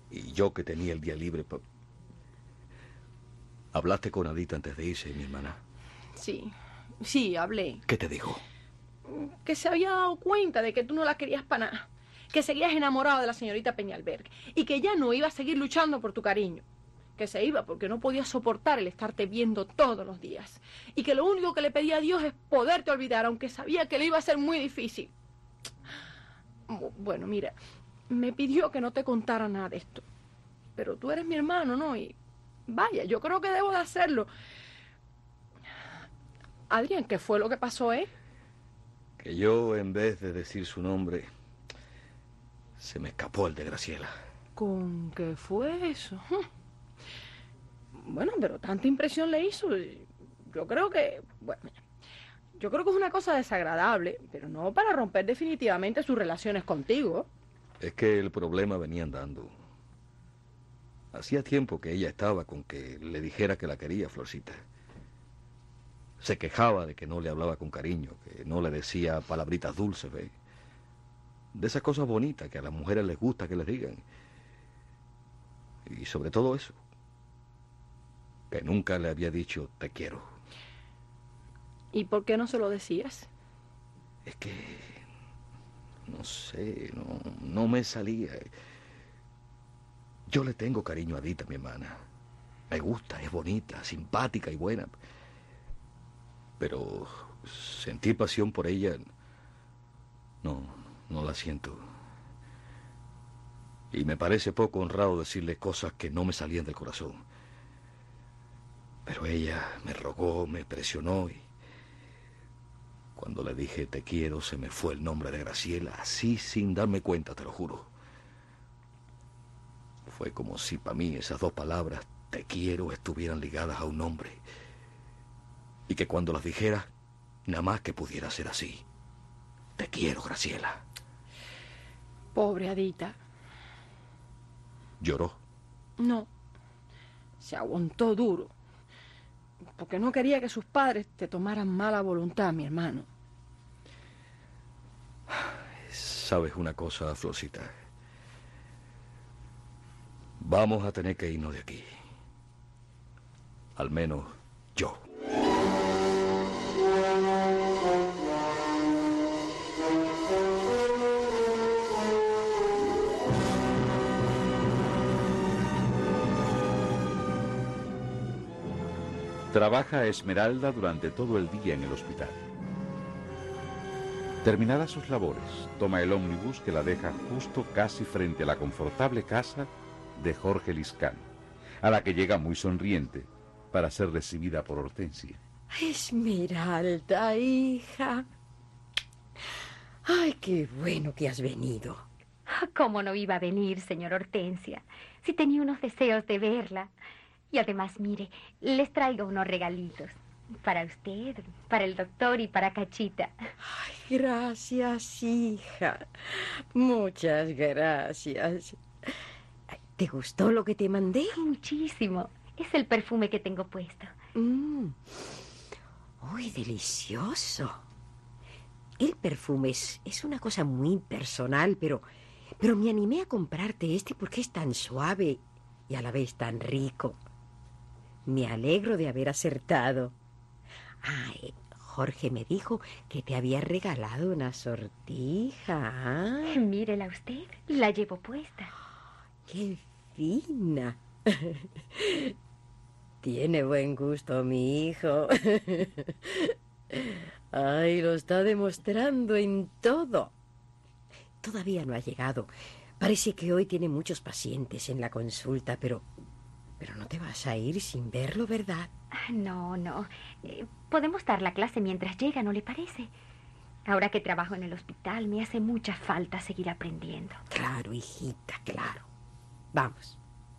Y yo que tenía el día libre... ¿Hablaste con Adita antes de irse, mi hermana? Sí, hablé. ¿Qué te dijo? Que se había dado cuenta de que tú no la querías para nada. Que seguías enamorado de la señorita Peñalberg. Y que ya no iba a seguir luchando por tu cariño. Que se iba porque no podía soportar el estarte viendo todos los días. Y que lo único que le pedía a Dios es poderte olvidar, aunque sabía que le iba a ser muy difícil. Bueno, mira, me pidió que no te contara nada de esto. Pero tú eres mi hermano, ¿no? Y vaya, yo creo que debo de hacerlo. Adrián, ¿qué fue lo que pasó, Que yo, en vez de decir su nombre, se me escapó el de Graciela. ¿Con qué fue eso? Bueno, pero tanta impresión le hizo. Yo creo que... Bueno, yo creo que es una cosa desagradable, pero no para romper definitivamente sus relaciones contigo. Es que el problema venía andando. Hacía tiempo que ella estaba con que le dijera que la quería, Florcita. Se quejaba de que no le hablaba con cariño, que no le decía palabritas dulces, ¿ve? De esas cosas bonitas que a las mujeres les gusta que les digan. Y sobre todo eso, que nunca le había dicho te quiero. ¿Y por qué no se lo decías? Es que... no sé, no me salía. Yo le tengo cariño a Adita, mi hermana. Me gusta, es bonita, simpática y buena. Pero sentir pasión por ella... No la siento. Y me parece poco honrado decirle cosas que no me salían del corazón. Pero ella me rogó, me presionó y... Cuando le dije te quiero, se me fue el nombre de Graciela, así sin darme cuenta, te lo juro. Fue como si para mí esas dos palabras, te quiero, estuvieran ligadas a un nombre. Y que cuando las dijera, nada más que pudiera ser así. Te quiero, Graciela. Pobre Adita. ¿Lloró? No. Se aguantó duro. Porque no quería que sus padres te tomaran mala voluntad, mi hermano. ¿Sabes una cosa, Florcita? Vamos a tener que irnos de aquí. Al menos yo. Trabaja Esmeralda durante todo el día en el hospital. Terminadas sus labores, toma el ómnibus que la deja justo casi frente a la confortable casa de Jorge Liscano, a la que llega muy sonriente para ser recibida por Hortensia. Esmeralda, hija. Ay, qué bueno que has venido. ¿Cómo no iba a venir, señor Hortensia? Si tenía unos deseos de verla. Y además, mire, les traigo unos regalitos. Para usted, para el doctor y para Cachita. Ay, gracias, hija. Muchas gracias. ¿Te gustó lo que te mandé? Muchísimo. Es el perfume que tengo puesto. Uy, delicioso. El perfume es una cosa muy personal, pero me animé a comprarte este porque es tan suave y a la vez tan rico. Me alegro de haber acertado. Ay, Jorge me dijo que te había regalado una sortija. Mírela usted, la llevo puesta. ¡Qué fina! Tiene buen gusto mi hijo. Ay, lo está demostrando en todo. Todavía no ha llegado. Parece que hoy tiene muchos pacientes en la consulta, pero no te vas a ir sin verlo, ¿verdad? No. Podemos dar la clase mientras llega, ¿no le parece? Ahora que trabajo en el hospital, me hace mucha falta seguir aprendiendo. Claro, hijita, claro. Vamos.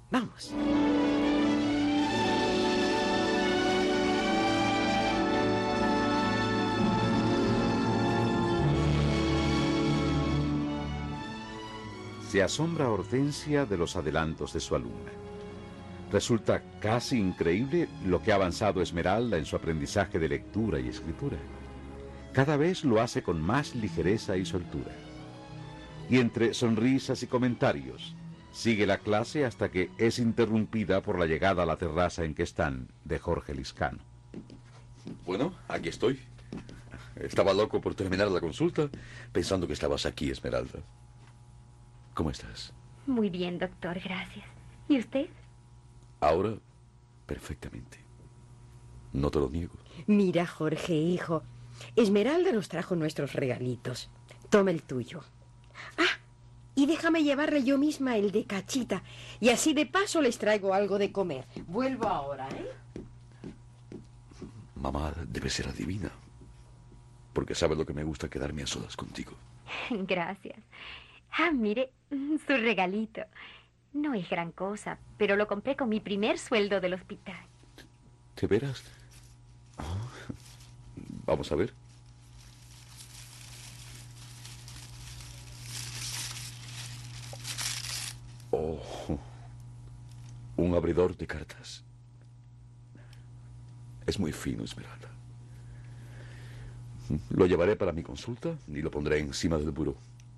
Se asombra Hortensia de los adelantos de su alumna. Resulta casi increíble lo que ha avanzado Esmeralda en su aprendizaje de lectura y escritura. Cada vez lo hace con más ligereza y soltura. Y entre sonrisas y comentarios, Sigue la clase hasta que es interrumpida por la llegada a la terraza en que están de Jorge Lizcano. Bueno, aquí estoy. Estaba loco por terminar la consulta, pensando que estabas aquí, Esmeralda. ¿Cómo estás? Muy bien, doctor, gracias. ¿Y usted? Ahora, perfectamente. No te lo niego. Mira, Jorge, hijo, Esmeralda nos trajo nuestros regalitos. Toma el tuyo. Ah, y déjame llevarle yo misma el de Cachita. Y así de paso les traigo algo de comer. Vuelvo ahora, ¿eh? Mamá debe ser adivina, porque sabe lo que me gusta quedarme a solas contigo. Gracias. Ah, mire, su regalito. No es gran cosa, pero lo compré con mi primer sueldo del hospital. ¿De veras? Oh, vamos a ver. Oh, un abridor de cartas. Es muy fino, Esmeralda. Lo llevaré para mi consulta y lo pondré encima del buró.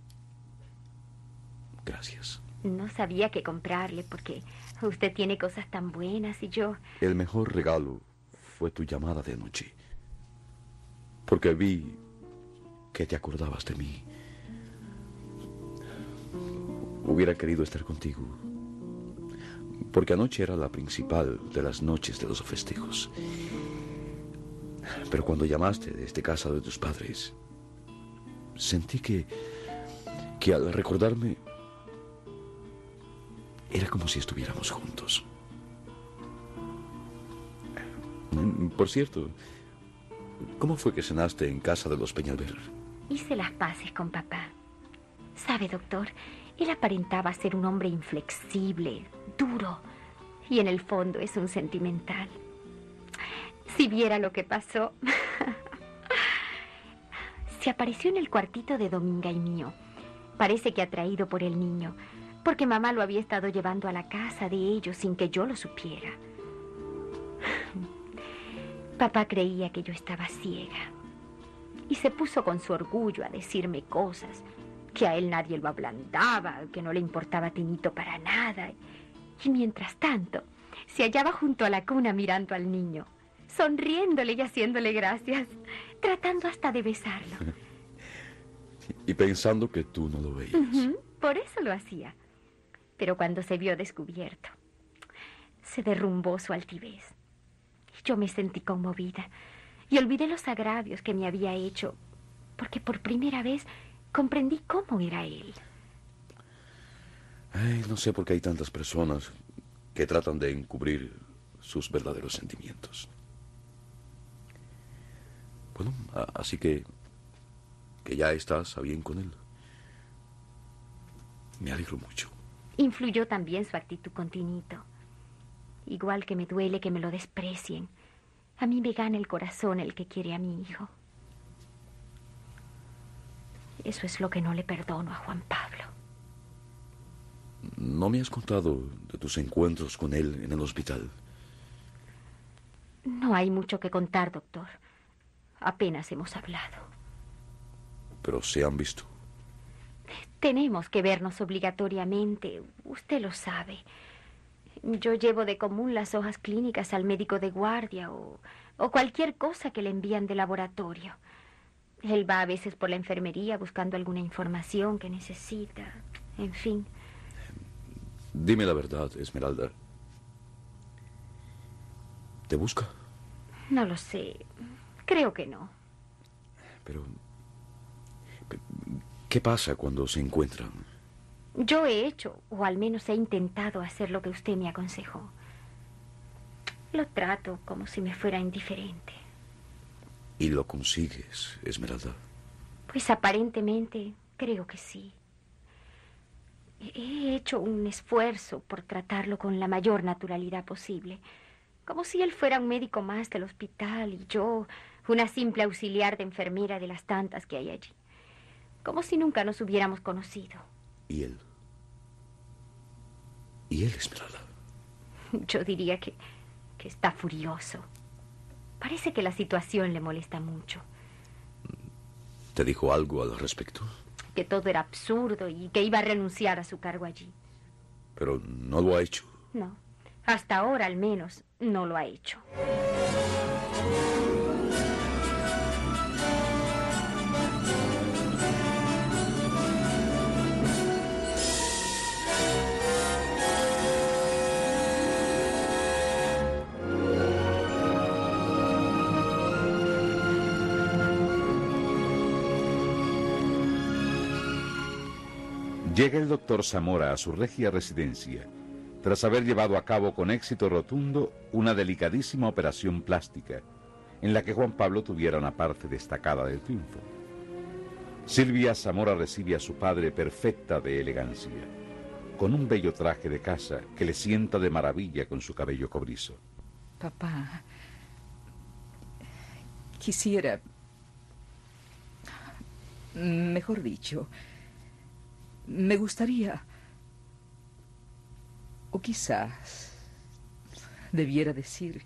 Gracias. No sabía qué comprarle porque usted tiene cosas tan buenas y yo... El mejor regalo fue tu llamada de anoche. Porque vi que te acordabas de mí. Hubiera querido estar contigo. Porque anoche era la principal de las noches de los festejos. Pero cuando llamaste desde casa de tus padres, sentí que al recordarme, era como si estuviéramos juntos. Por cierto, ¿cómo fue que cenaste en casa de los Peñalver? Hice las paces con papá. ¿Sabe, doctor? Él aparentaba ser un hombre inflexible, duro, y en el fondo es un sentimental. Si viera lo que pasó. Se apareció en el cuartito de Dominga y mío. Parece que atraído por el niño, porque mamá lo había estado llevando a la casa de ellos sin que yo lo supiera. Papá creía que yo estaba ciega y se puso con su orgullo a decirme cosas, que a él nadie lo ablandaba, que no le importaba Tinito para nada. Y mientras tanto, se hallaba junto a la cuna mirando al niño, sonriéndole y haciéndole gracias, tratando hasta de besarlo. Y pensando que tú no lo veías. Por eso lo hacía. Pero cuando se vio descubierto, se derrumbó su altivez. Yo me sentí conmovida y olvidé los agravios que me había hecho, porque por primera vez comprendí cómo era él. Ay, no sé por qué hay tantas personas que tratan de encubrir sus verdaderos sentimientos. Bueno, así que ya estás a bien con él. Me alegro mucho. Influyó también su actitud con Tinito. Igual que me duele que me lo desprecien, a mí me gana el corazón el que quiere a mi hijo. Eso es lo que no le perdono a Juan Pablo. ¿No me has contado de tus encuentros con él en el hospital? No hay mucho que contar, doctor. Apenas hemos hablado. Pero se han visto. Tenemos que vernos obligatoriamente. Usted lo sabe. Yo llevo de común las hojas clínicas al médico de guardia o cualquier cosa que le envían de laboratorio. Él va a veces por la enfermería buscando alguna información que necesita. En fin. Dime la verdad, Esmeralda. ¿Te busca? No lo sé. Creo que no. Pero ¿qué pasa cuando se encuentran? Yo he hecho, o al menos he intentado hacer lo que usted me aconsejó. Lo trato como si me fuera indiferente. ¿Y lo consigues, Esmeralda? Pues aparentemente creo que sí. He hecho un esfuerzo por tratarlo con la mayor naturalidad posible, como si él fuera un médico más del hospital y yo una simple auxiliar de enfermera de las tantas que hay allí. Como si nunca nos hubiéramos conocido. ¿Y él? ¿Y él, Esmeralda? Yo diría que está furioso. Parece que la situación le molesta mucho. ¿Te dijo algo al respecto? Que todo era absurdo y que iba a renunciar a su cargo allí. Pero no lo ha hecho. No, hasta ahora al menos no lo ha hecho. Llega el doctor Zamora a su regia residencia, tras haber llevado a cabo con éxito rotundo una delicadísima operación plástica, en la que Juan Pablo tuviera una parte destacada del triunfo. Silvia Zamora recibe a su padre perfecta de elegancia, con un bello traje de casa que le sienta de maravilla con su cabello cobrizo. Papá, quisiera... Mejor dicho, me gustaría... O quizás debiera decir...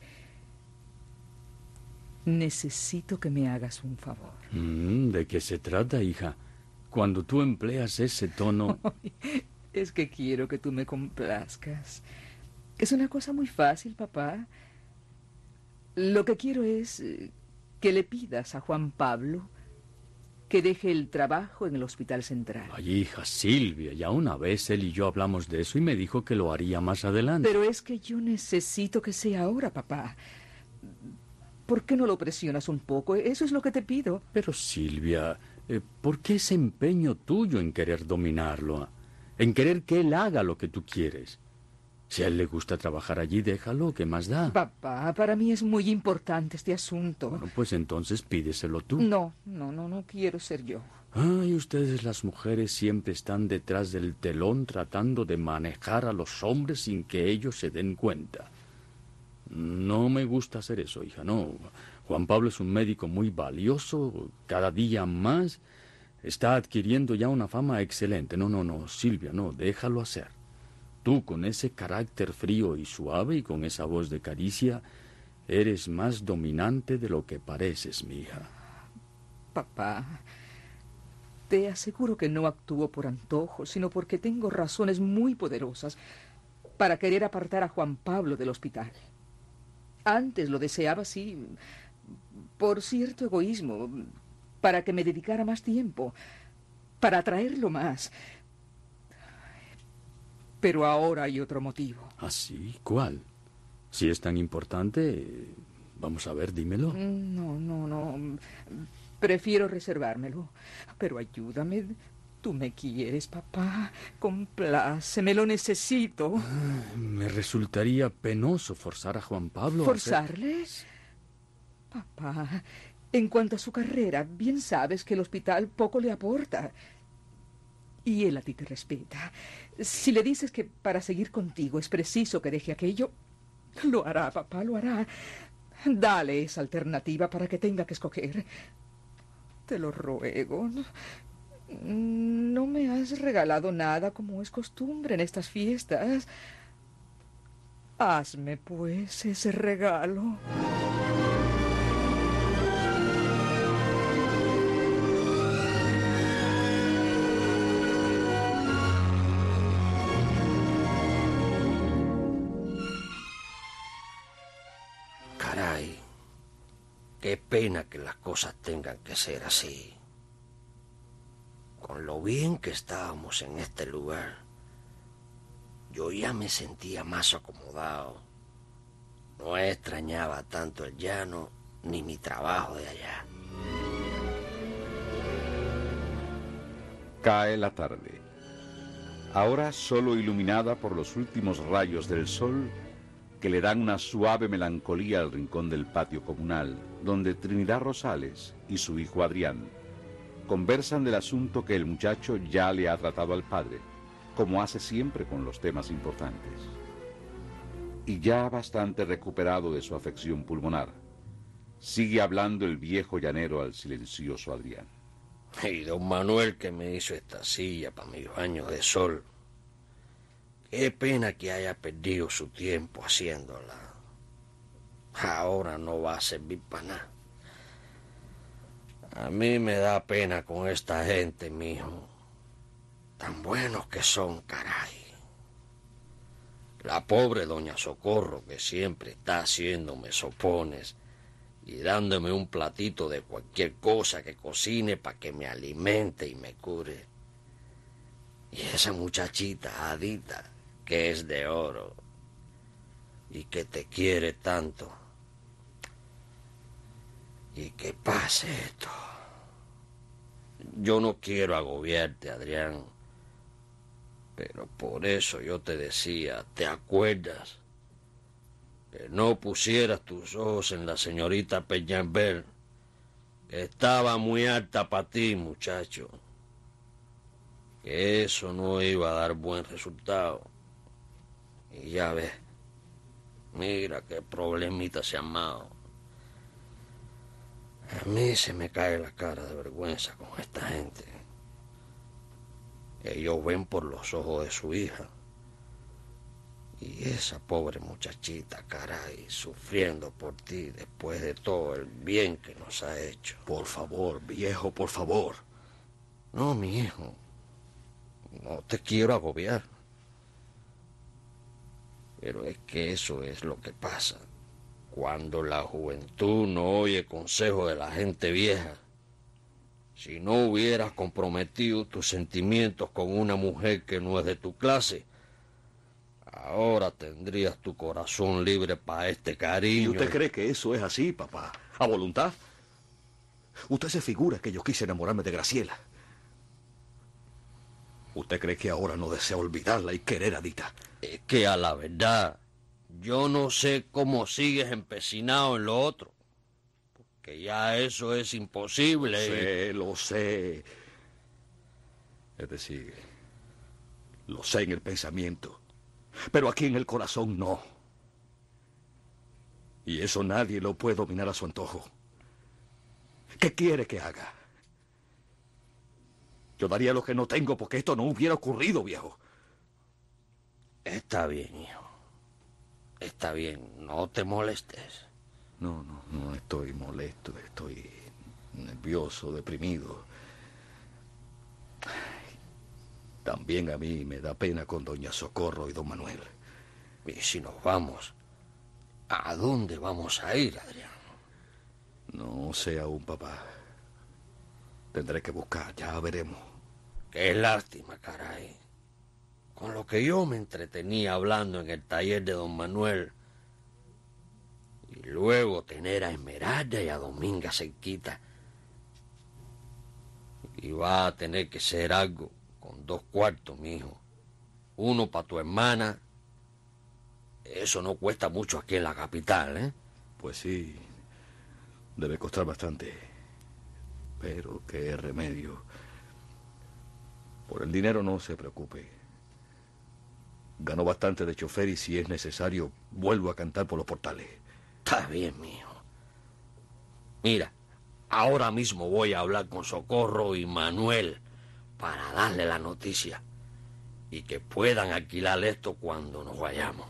Necesito que me hagas un favor. ¿De qué se trata, hija? Cuando tú empleas ese tono... Es que quiero que tú me complazcas. Es una cosa muy fácil, papá. Lo que quiero es que le pidas a Juan Pablo que deje el trabajo en el Hospital Central. Ay, hija, Silvia, ya una vez él y yo hablamos de eso y me dijo que lo haría más adelante. Pero es que yo necesito que sea ahora, papá. ¿Por qué no lo presionas un poco? Eso es lo que te pido. Pero, Silvia, ¿por qué ese empeño tuyo en querer dominarlo? En querer que él haga lo que tú quieres. Si a él le gusta trabajar allí, déjalo, ¿qué más da? Papá, para mí es muy importante este asunto. Bueno, pues entonces pídeselo tú. No quiero ser yo. Ay, ustedes las mujeres siempre están detrás del telón tratando de manejar a los hombres sin que ellos se den cuenta. No me gusta hacer eso, hija, no. Juan Pablo es un médico muy valioso, cada día más. Está adquiriendo ya una fama excelente. No, Silvia, no, déjalo hacer. Tú, con ese carácter frío y suave y con esa voz de caricia, eres más dominante de lo que pareces, mi hija. Papá, te aseguro que no actúo por antojo, sino porque tengo razones muy poderosas para querer apartar a Juan Pablo del hospital. Antes lo deseaba así, por cierto egoísmo, para que me dedicara más tiempo, para atraerlo más. Pero ahora hay otro motivo. ¿Ah, sí? ¿Cuál? Si es tan importante, vamos a ver, dímelo. No. Prefiero reservármelo. Pero ayúdame. Tú me quieres, papá. Compláceme, lo necesito. Me resultaría penoso forzar a Juan Pablo ¿Forzarle? Papá, en cuanto a su carrera, bien sabes que el hospital poco le aporta. Y él a ti te respeta. Si le dices que para seguir contigo es preciso que deje aquello, lo hará, papá, lo hará. Dale esa alternativa para que tenga que escoger. Te lo ruego. No me has regalado nada como es costumbre en estas fiestas. Hazme, pues, ese regalo. Caray, qué pena que las cosas tengan que ser así. Con lo bien que estábamos en este lugar, yo ya me sentía más acomodado. No extrañaba tanto el llano ni mi trabajo de allá. Cae la tarde. Ahora solo iluminada por los últimos rayos del sol que le dan una suave melancolía al rincón del patio comunal, donde Trinidad Rosales y su hijo Adrián conversan del asunto que el muchacho ya le ha tratado al padre, como hace siempre con los temas importantes. Y ya bastante recuperado de su afección pulmonar, sigue hablando el viejo llanero al silencioso Adrián. Y don Manuel que me hizo esta silla para mis baños de sol. Qué pena que haya perdido su tiempo haciéndola. Ahora no va a servir para nada. A mí me da pena con esta gente, mijo. Tan buenos que son, caray. La pobre doña Socorro, que siempre está haciéndome sopones y dándome un platito de cualquier cosa que cocine para que me alimente y me cure. Y esa muchachita Adita, que es de oro y que te quiere tanto. Y que pase esto. Yo no quiero agobiarte, Adrián, pero por eso yo te decía, ¿te acuerdas? Que no pusieras tus ojos en la señorita Peñalver, que estaba muy alta para ti, muchacho. Que eso no iba a dar buen resultado. Y ya ves, mira qué problemita se ha armado. A mí se me cae la cara de vergüenza con esta gente. Ellos ven por los ojos de su hija. Y esa pobre muchachita, caray, sufriendo por ti después de todo el bien que nos ha hecho. Por favor, viejo, por favor. No, mi hijo. No te quiero agobiar. Pero es que eso es lo que pasa. Cuando la juventud no oye consejo de la gente vieja. Si no hubieras comprometido tus sentimientos con una mujer que no es de tu clase, ahora tendrías tu corazón libre para este cariño. ¿Y usted cree que eso es así, papá? ¿A voluntad? Usted se figura que yo quise enamorarme de Graciela. ¿Usted cree que ahora no desea olvidarla y querer a Adita? Es que a la verdad, yo no sé cómo sigues empecinado en lo otro. Porque ya eso es imposible. Lo sé. Es decir, lo sé en el pensamiento, pero aquí en el corazón no. Y eso nadie lo puede dominar a su antojo. ¿Qué quiere que haga? Yo daría lo que no tengo porque esto no hubiera ocurrido, viejo. Está bien, hijo. Está bien, no te molestes. No estoy molesto, estoy nervioso, deprimido. También a mí me da pena con doña Socorro y don Manuel. Y si nos vamos, ¿a dónde vamos a ir, Adrián? No sé aún, papá. Tendré que buscar, ya veremos. Qué lástima, caray. Con lo que yo me entretenía hablando en el taller de don Manuel. Y luego tener a Esmeralda y a Dominga cerquita. Y va a tener que ser algo con 2 cuartos, mijo. Uno para tu hermana. Eso no cuesta mucho aquí en la capital, ¿eh? Pues sí, debe costar bastante. Pero qué remedio. Por el dinero no se preocupe. Gano bastante de chofer y si es necesario, vuelvo a cantar por los portales. Está bien, mijo. Mira, ahora mismo voy a hablar con Socorro y Manuel para darle la noticia y que puedan alquilar esto cuando nos vayamos.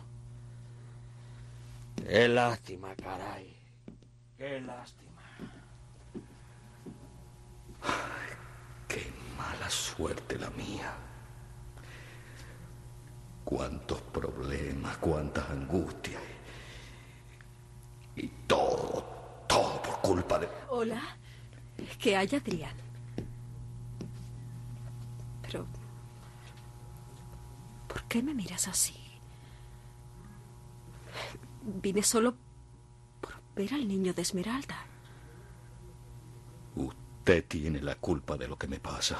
Qué lástima, caray. Qué lástima. Ay, qué mala suerte la mía. Cuántos problemas, cuántas angustias. Y todo por culpa de... Hola, ¿qué hay, Adrián? Pero... ¿por qué me miras así? Vine solo por ver al niño de Esmeralda. Usted tiene la culpa de lo que me pasa.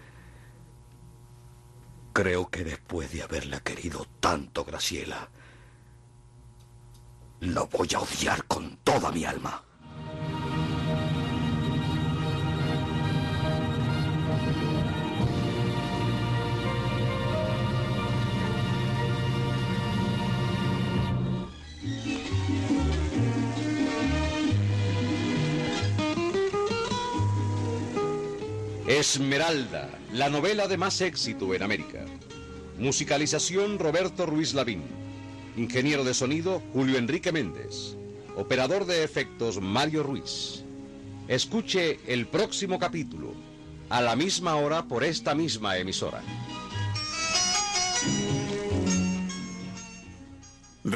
Creo que después de haberla querido tanto, Graciela, lo voy a odiar con toda mi alma. Esmeralda, la novela de más éxito en América. Musicalización Roberto Ruiz Lavín. Ingeniero de sonido Julio Enrique Méndez. Operador de efectos Mario Ruiz. Escuche el próximo capítulo a la misma hora por esta misma emisora.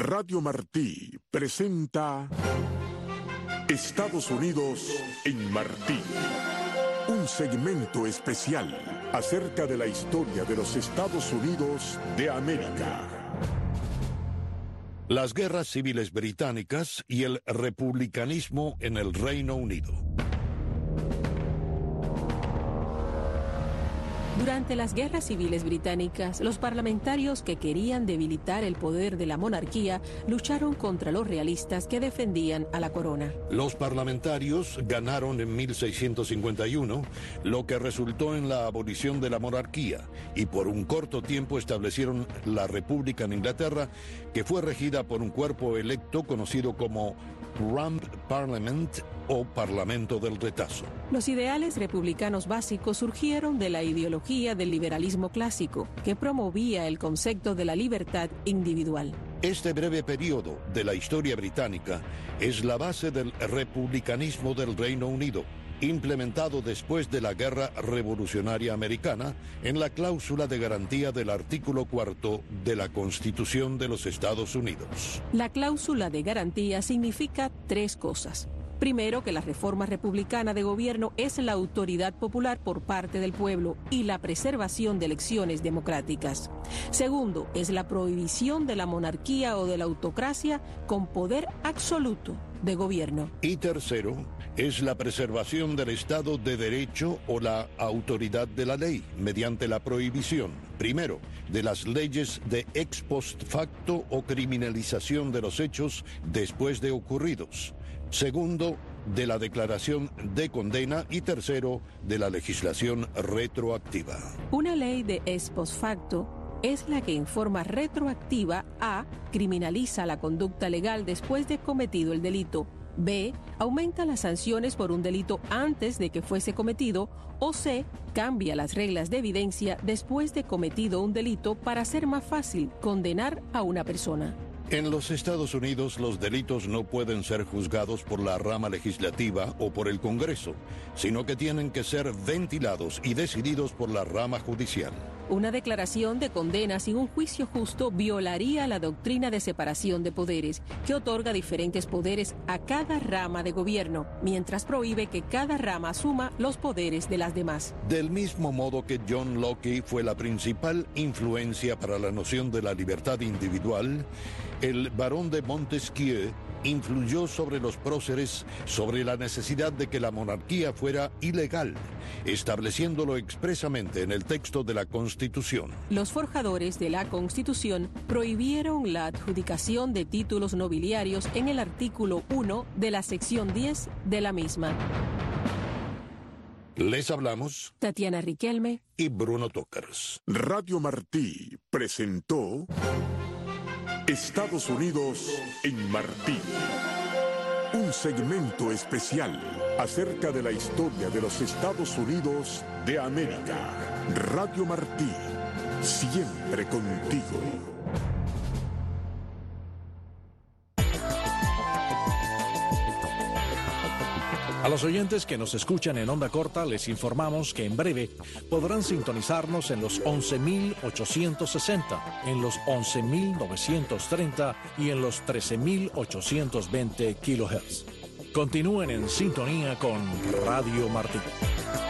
Radio Martí presenta Estados Unidos en Martí. Un segmento especial acerca de la historia de los Estados Unidos de América. Las guerras civiles británicas y el republicanismo en el Reino Unido. Durante las guerras civiles británicas, los parlamentarios que querían debilitar el poder de la monarquía lucharon contra los realistas que defendían a la corona. Los parlamentarios ganaron en 1651, lo que resultó en la abolición de la monarquía, y por un corto tiempo establecieron la República en Inglaterra, que fue regida por un cuerpo electo conocido como Rump Parliament o Parlamento del Retazo. Los ideales republicanos básicos surgieron de la ideología del liberalismo clásico, que promovía el concepto de la libertad individual. Este breve periodo de la historia británica es la base del republicanismo del Reino Unido, implementado después de la Guerra Revolucionaria Americana en la cláusula de garantía del artículo 4 de la Constitución de los Estados Unidos. La cláusula de garantía significa tres cosas. Primero, que la reforma republicana de gobierno es la autoridad popular por parte del pueblo y la preservación de elecciones democráticas. Segundo, es la prohibición de la monarquía o de la autocracia con poder absoluto de gobierno. Y tercero, es la preservación del Estado de Derecho o la autoridad de la ley mediante la prohibición, primero, de las leyes de ex post facto o criminalización de los hechos después de ocurridos. Segundo, de la declaración de condena, y tercero, de la legislación retroactiva. Una ley de ex post facto es la que en forma retroactiva a. criminaliza la conducta legal después de cometido el delito, b. aumenta las sanciones por un delito antes de que fuese cometido, o c. cambia las reglas de evidencia después de cometido un delito para hacer más fácil condenar a una persona. En los Estados Unidos, los delitos no pueden ser juzgados por la rama legislativa o por el Congreso, sino que tienen que ser ventilados y decididos por la rama judicial. Una declaración de condena sin un juicio justo violaría la doctrina de separación de poderes, que otorga diferentes poderes a cada rama de gobierno, mientras prohíbe que cada rama asuma los poderes de las demás. Del mismo modo que John Locke fue la principal influencia para la noción de la libertad individual, el barón de Montesquieu influyó sobre los próceres sobre la necesidad de que la monarquía fuera ilegal, estableciéndolo expresamente en el texto de la Constitución. Los forjadores de la Constitución prohibieron la adjudicación de títulos nobiliarios en el artículo 1 de la sección 10 de la misma. Les hablamos Tatiana Riquelme y Bruno Tokars. Radio Martí presentó Estados Unidos en Martí. Un segmento especial acerca de la historia de los Estados Unidos de América. Radio Martí, siempre contigo. A los oyentes que nos escuchan en onda corta les informamos que en breve podrán sintonizarnos en los 11.860, en los 11.930 y en los 13.820 kHz. Continúen en sintonía con Radio Martí.